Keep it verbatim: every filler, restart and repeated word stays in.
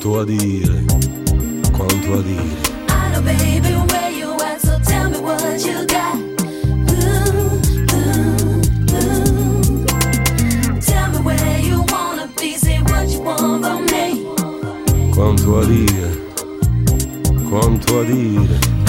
Quanto a dire, quanto a dire. I know baby where you at, so tell me what you got. Ooh, ooh, ooh. Tell me where you wanna be, say what you want from me. Quanto a dire, quanto a dire.